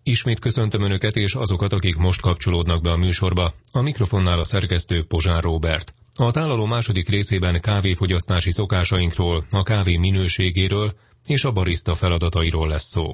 Ismét köszöntöm Önöket és azokat, akik most kapcsolódnak be a műsorba. A mikrofonnál a szerkesztő Pozsár Róbert. A tálaló második részében kávéfogyasztási szokásainkról, a kávé minőségéről és a barista feladatairól lesz szó.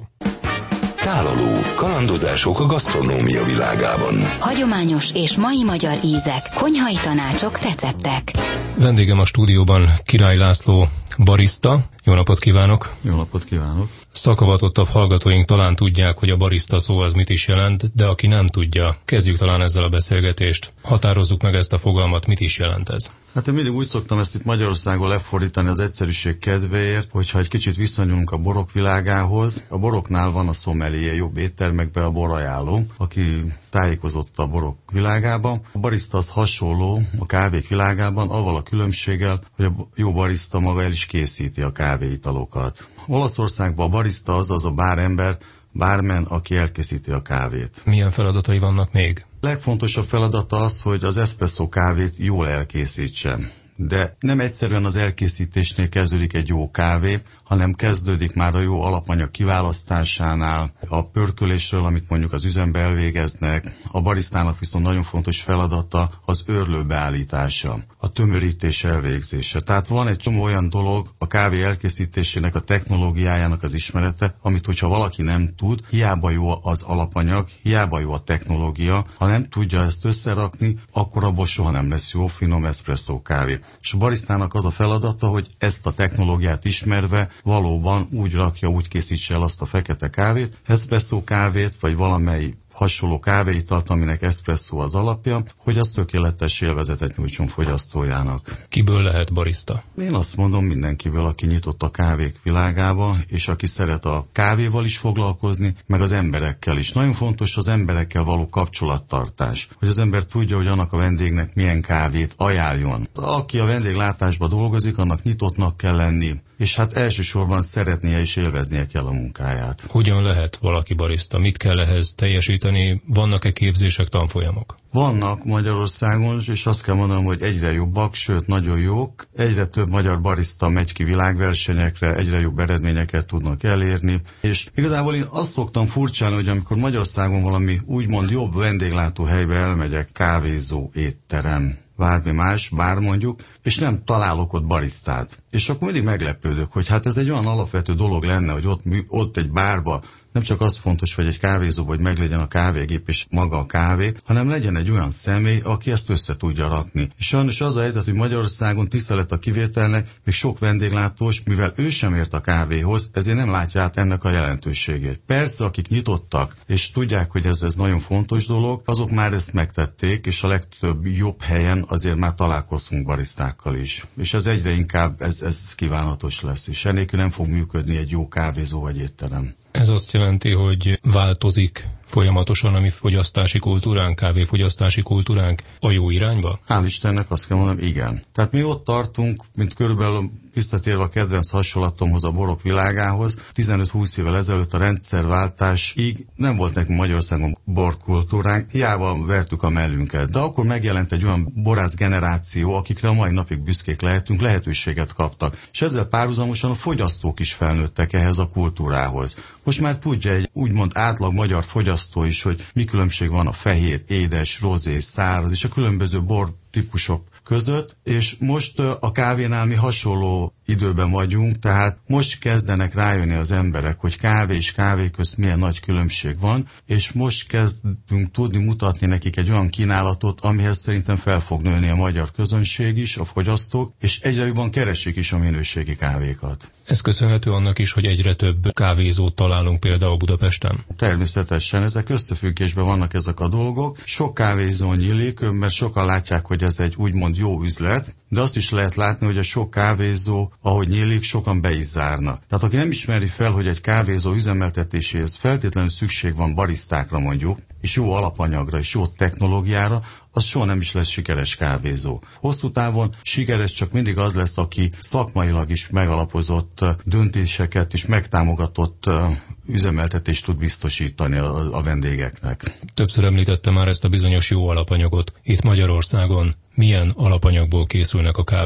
Tálaló. Kalandozások a gasztronómia világában. Hagyományos és mai magyar ízek, konyhai tanácsok, receptek. Vendégem a stúdióban Király László, barista. Jó napot kívánok! Jó napot kívánok! Szakavatottabb hallgatóink talán tudják, hogy a barista szó az mit is jelent, de aki nem tudja, kezdjük talán ezzel a beszélgetést. Határozzuk meg ezt a fogalmat, mit is jelent ez? Hát én mindig úgy szoktam ezt itt Magyarországon lefordítani az egyszerűség kedvéért, hogyha egy kicsit viszonyulunk a borok világához. A boroknál van a sommelier, jobb éttermekben a borajánló, aki tájékozott a borok világában. A barista az hasonló a kávék világában, avval a különbséggel, hogy a jó barista maga el is készíti a kávéitalokat. Olaszországban a barista az a bárember, bármen, aki elkészíti a kávét. Milyen feladatai vannak még? Legfontosabb feladata az, hogy az espresszó kávét jól elkészítsen. De nem egyszerűen az elkészítésnél kezdődik egy jó kávé, hanem kezdődik már a jó alapanyag kiválasztásánál, a pörkölésről, amit mondjuk az üzembe elvégeznek. A barisztának viszont nagyon fontos feladata az őrlő beállítása, a tömörítés elvégzése. Tehát van egy csomó olyan dolog a kávé elkészítésének, a technológiájának az ismerete, amit hogyha valaki nem tud, hiába jó az alapanyag, hiába jó a technológia, ha nem tudja ezt összerakni, akkor abból soha nem lesz jó finom espresszó kávé. És a barisztának az a feladata, hogy ezt a technológiát ismerve valóban úgy rakja, úgy készítse el azt a fekete kávét, espresszó kávét, vagy valamely hasonló kávéitalt, aminek espresszó az alapja, hogy az tökéletes élvezetet nyújtson fogyasztójának. Kiből lehet barista? Én azt mondom mindenkiből, aki nyitott a kávék világába, és aki szeret a kávéval is foglalkozni, meg az emberekkel is. Nagyon fontos az emberekkel való kapcsolattartás, hogy az ember tudja, hogy annak a vendégnek milyen kávét ajánljon. Aki a vendéglátásban dolgozik, annak nyitottnak kell lenni, és hát elsősorban szeretnie és élveznie kell a munkáját. Hogyan lehet valaki barista? Mit kell ehhez teljesíteni? Vannak-e képzések, tanfolyamok? Vannak Magyarországon, és azt kell mondanom, hogy egyre jobbak, sőt nagyon jók. Egyre több magyar barista megy ki világversenyekre, egyre jobb eredményeket tudnak elérni. És igazából én azt szoktam furcsálni, hogy amikor Magyarországon valami úgymond jobb vendéglátóhelybe elmegyek, kávézó, étterem, bármi más, bár mondjuk, és nem találok ott barisztát. És akkor mindig meglepődök, hogy hát ez egy olyan alapvető dolog lenne, hogy ott egy bárba nem csak az fontos, hogy egy kávézóban, hogy meglegyen a kávégép és maga a kávé, hanem legyen egy olyan személy, aki ezt össze tudja rakni. És sajnos az a helyzet, hogy Magyarországon tisztelet a kivételnek, még sok vendéglátós, mivel ő sem ért a kávéhoz, ezért nem látja át ennek a jelentőségét. Persze, akik nyitottak, és tudják, hogy ez nagyon fontos dolog, azok már ezt megtették, és a legtöbb jobb helyen azért már találkozunk barisztákkal is. És ez egyre inkább ez kívánatos lesz, és ennélkül nem fog működni egy jó kávézó vagy étterem. Ez azt jelenti, hogy változik folyamatosan a mi fogyasztási kultúránk, kávéfogyasztási kultúránk a jó irányba? Hál' Istennek azt kell mondanom, igen. Tehát mi ott tartunk, mint körülbelül visszatérve a kedvenc hasonlatomhoz, a borok világához, 15-20 évvel ezelőtt a rendszerváltásig nem volt nekünk Magyarországon borkultúránk, hiába vertük a mellünket. De akkor megjelent egy olyan borász generáció, akikre a mai napig büszkék lehetünk, lehetőséget kaptak. És ezzel párhuzamosan a fogyasztók is felnőttek ehhez a kultúrához. Most már tudja egy úgymond átlag magyar fogyasztó is, hogy mi különbség van a fehér, édes, rozé, száraz és a különböző bor típusok között, és most a kávénál mi hasonló időben vagyunk, tehát most kezdenek rájönni az emberek, hogy kávé és kávé közt milyen nagy különbség van, és most kezdünk tudni mutatni nekik egy olyan kínálatot, amihez szerintem fel fog nőni a magyar közönség is, a fogyasztók, és egyre jobban keresik is a minőségi kávékat. Ez köszönhető annak is, hogy egyre több kávézót találunk például Budapesten? Természetesen, ezek összefüggésben vannak ezek a dolgok. Sok kávézó nyílik, mert sokan látják, hogy ez egy úgymond jó üzlet, de azt is lehet látni, hogy a sok kávézó, ahogy nyílik, sokan be is zárnak. Tehát aki nem ismeri fel, hogy egy kávézó üzemeltetéséhez feltétlenül szükség van barisztákra mondjuk, és jó alapanyagra, és jó technológiára, az soha nem is lesz sikeres kávézó. Hosszú távon sikeres csak mindig az lesz, aki szakmailag is megalapozott döntéseket és megtámogatott üzemeltetést tud biztosítani a vendégeknek. Többször említette már ezt a bizonyos jó alapanyagot. Itt Magyarországon milyen alapanyagból készülnek a kávék?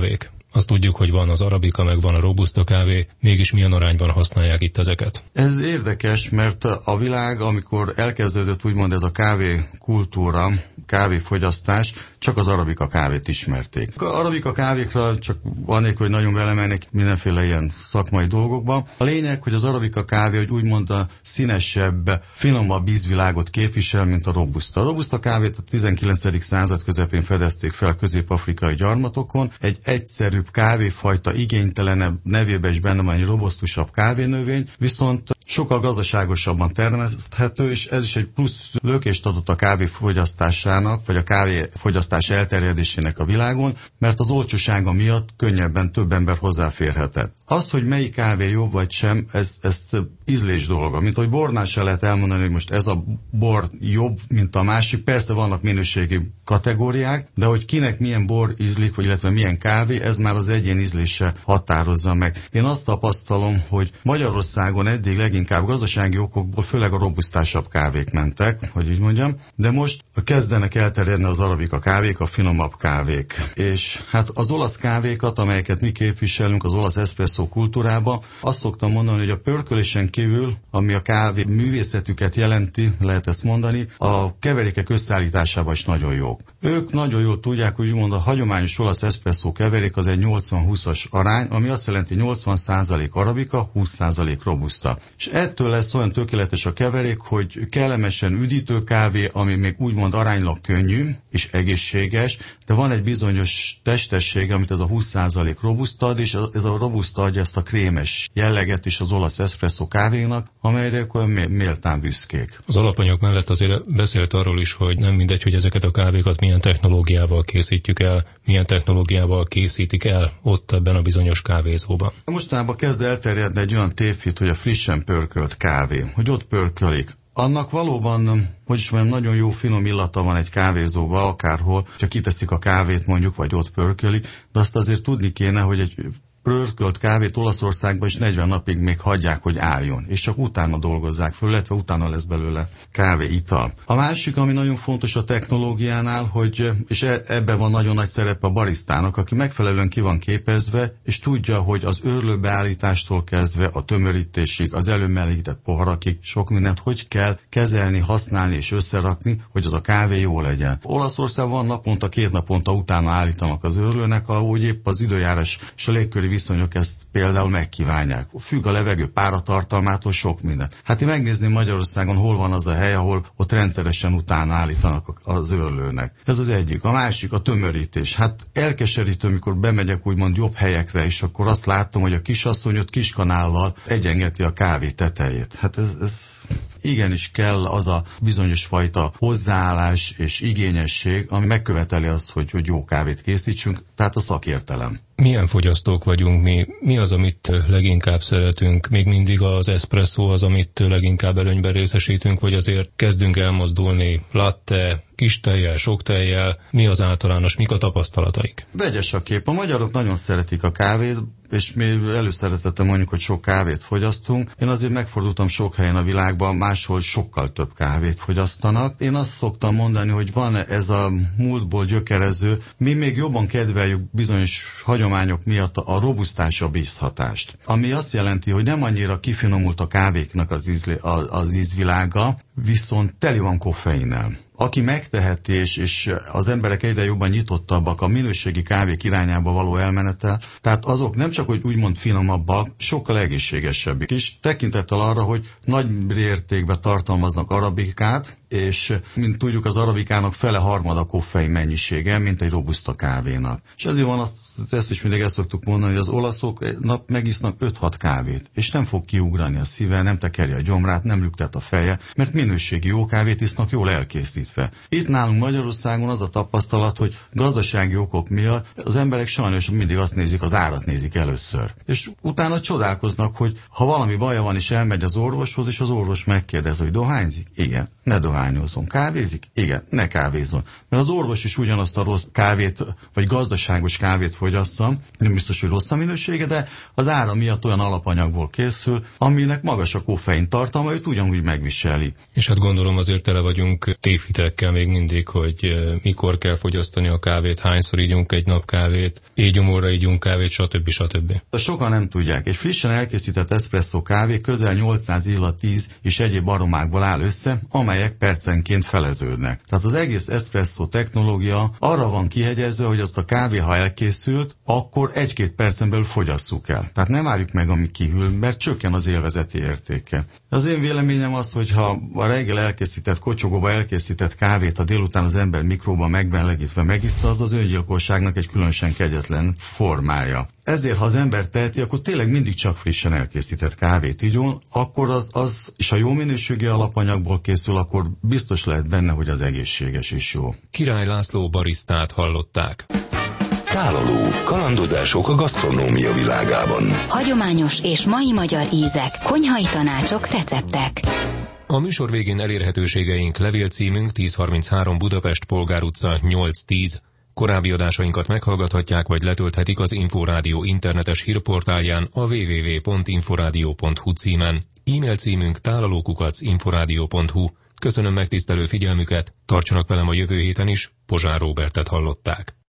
Azt tudjuk, hogy van az arabika, meg van a robusta kávé, mégis milyen arányban használják itt ezeket? Ez érdekes, mert a világ, amikor elkezdődött úgymond ez a kávé kultúra, kávéfogyasztás, csak az arabika kávét ismerték. A arabika kávékra csak annélkül, hogy nagyon belemennék mindenféle ilyen szakmai dolgokba. A lényeg, hogy az arabika kávé, hogy úgymond a színesebb, finomabb ízvilágot képvisel, mint a robusta. A robusta kávét a 19. század közepén fedezték fel közép-afrikai gyarmatokon. Egy egyszerűbb kávéfajta, igénytelenebb, nevében is benne van egy robusztusabb kávénövény, viszont sokkal gazdaságosabban termeszthető, és ez is egy plusz lökést adott a kávéfogyasztásának, vagy a kávéfogyasztás elterjedésének a világon, mert az olcsósága miatt könnyebben több ember hozzáférhetett. Az, hogy melyik kávé jobb vagy sem, ezt ízlés dolga. Mint hogy bornál se lehet elmondani, hogy most ez a bor jobb, mint a másik. Persze vannak minőségi kategóriák, de hogy kinek milyen bor ízlik, vagy illetve milyen kávé, ez már az egyén ízlése határozza meg. Én azt tapasztalom, hogy Magyarországon eddig leginkább gazdasági okokból főleg a robusztásabb kávék mentek, hogy így mondjam, de most kezdenek elterjedni az arabika kávék, a finomabb kávék. És hát az olasz kávékat, amelyeket mi képviselünk az olasz eszpresszó kultúrába, azt szoktam mondani, hogy a pörkölésen kívül, ami a kávé művészetüket jelenti, lehet ezt mondani, a keverékek összeállításában is nagyon jók. Ők nagyon jól tudják, hogy úgymond a hagyományos olasz eszpresszó keverék az egy 80-20-as arány, ami azt jelenti 80% arabika, 20% robusta. És ettől lesz olyan tökéletes a keverék, hogy kellemesen üdítő kávé, ami még úgymond aránylag könnyű és egészséges, de van egy bizonyos testessége, amit ez a 20% robusta ad, és ez a robusta adja ezt a krémes jelleget is az olasz eszpresszó kávénak, amelyre méltán büszkék. Az alapanyag mellett azért beszélt arról is, hogy nem mindegy, hogy ezeket a kávékat milyen technológiával készítjük el, milyen technológiával készítik el ott ebben a bizonyos kávézóban. Mostanában kezd elterjedni egy olyan tévhit, hogy a frissen pörkölt kávé, hogy ott pörkölik. Annak valóban, hogy is mondjam, nagyon jó finom illata van egy kávézóba, akárhol, csak kiteszik a kávét mondjuk, vagy ott pörkölik, de azt azért tudni kéne, hogy egy pörkölt kávét Olaszországban is 40 napig még hagyják, hogy álljon, és csak utána dolgozzák föl, illetve utána lesz belőle kávéital. A másik, ami nagyon fontos a technológiánál, hogy, és ebben van nagyon nagy szerepe a barisztának, aki megfelelően ki van képezve, és tudja, hogy az őrlőbeállítástól kezdve a tömörítésig, az előmelegített poharakig sok mindent hogy kell kezelni, használni és összerakni, hogy az a kávé jó legyen. Olaszországban van naponta, 2 naponta utána állítanak az őrlőnek, ahogy épp az időjárás és a légköri viszonyok ezt például megkívánják. Függ a levegő páratartalmától sok minden. Hát én megnézném Magyarországon, hol van az a hely, ahol ott rendszeresen utána állítanak az őrlőnek. Ez az egyik. A másik a tömörítés. Hát elkeserítő, amikor bemegyek úgymond jobb helyekre, és akkor azt látom, hogy a kisasszony ott kiskanállal egyengeti a kávé tetejét. Hát ez igenis kell az a bizonyos fajta hozzáállás és igényesség, ami megköveteli azt, hogy jó kávét készítsünk, tehát a szakértelem. Milyen fogyasztók vagyunk mi? Mi az, amit leginkább szeretünk? Még mindig az espresszó az, amit leginkább előnyben részesítünk, vagy azért kezdünk elmozdulni latte, kis tejjel, sok tejjel? Mi az általános, mik a tapasztalataik? Vegyes a kép. A magyarok nagyon szeretik a kávét, és mi előszeretettel mondjuk, hogy sok kávét fogyasztunk. Én azért megfordultam sok helyen a világban, máshol sokkal több kávét fogyasztanak. Én azt szoktam mondani, hogy van ez a múltból gyökerező, mi még jobban kedveljük bizonyos hagyományok miatt a robusztásabb ízhatást. Ami azt jelenti, hogy nem annyira kifinomult a kávéknak az ízvilága, viszont teli van koffeinnel. Aki megteheti, és az emberek egyre jobban nyitottabbak a minőségi kávék irányába való elmenetel, tehát azok nem csak, hogy úgymond finomabbak, sokkal egészségesebbek is, tekintettel arra, hogy nagy értékben tartalmaznak arabikát, és mint tudjuk, az arabikának fele-harmada koffein mennyisége, mint egy robusta kávénak. És ezért van ezt is mindig ezt szoktuk mondani, hogy az olaszok nap megisznak 5-6 kávét, és nem fog kiugrani a szíve, nem tekeri a gyomrát, nem lüktet a feje, mert minőségi jó kávét isznak jól elkészítve. Itt nálunk Magyarországon az a tapasztalat, hogy gazdasági okok miatt az emberek sajnos mindig azt nézik, az árat nézik először. És utána csodálkoznak, hogy ha valami baja van, és elmegy az orvoshoz, és az orvos megkérdez, hogy dohányzik? Igen, ne dohányozzon. Kávézik? Igen, ne kávézzon. Mert az orvos is ugyanazt a rossz kávét, vagy gazdaságos kávét fogyassza, nem biztos, hogy rossz a minősége, de az ára miatt olyan alapanyagból készül, aminek magas a koffein tartalma, őt ugyanúgy megviseli. És hát gondolom azért tele vagyunk tévhitekkel viccekkel még mindig, hogy mikor kell fogyasztani a kávét, hányszor ígyunk egy nap kávét, éjgyomorra ígyunk kávét, stb. Sokan nem tudják. Egy frissen elkészített eszpresszó kávé közel 800 illatíz és egyéb aromákból áll össze, amelyek percenként feleződnek. Tehát az egész eszpresszó technológia arra van kihegyezve, hogy azt a kávé, ha elkészült, akkor 1-2 percen belül fogyasszuk el. Tehát nem várjuk meg, amíg kihűl, mert csökken az élvezeti értéke. Az én véleményem az, hogy ha a reggel elkészített, kotyogóba elkészített kávét a délután az ember mikróban megmelegítve megissza, az öngyilkosságnak egy különösen kegyetlen formája. Ezért, ha az ember teheti, akkor tényleg mindig csak frissen elkészített kávét igyon, akkor az és ha jó minőségi alapanyagból készül, akkor biztos lehet benne, hogy az egészséges is jó. Király László barisztát hallották. Tálaló. Kalandozások a gasztronómia világában. Hagyományos és mai magyar ízek, konyhai tanácsok, receptek. A műsor végén elérhetőségeink: levélcímünk 1033 Budapest, Polgár utca 810. Korábbi adásainkat meghallgathatják, vagy letölthetik az Inforádió internetes hírportálján a www.inforadio.hu címen. E-mail címünk tálaló@inforadio.hu. Köszönöm megtisztelő figyelmüket, tartsanak velem a jövő héten is, Pozsár Róbertet hallották.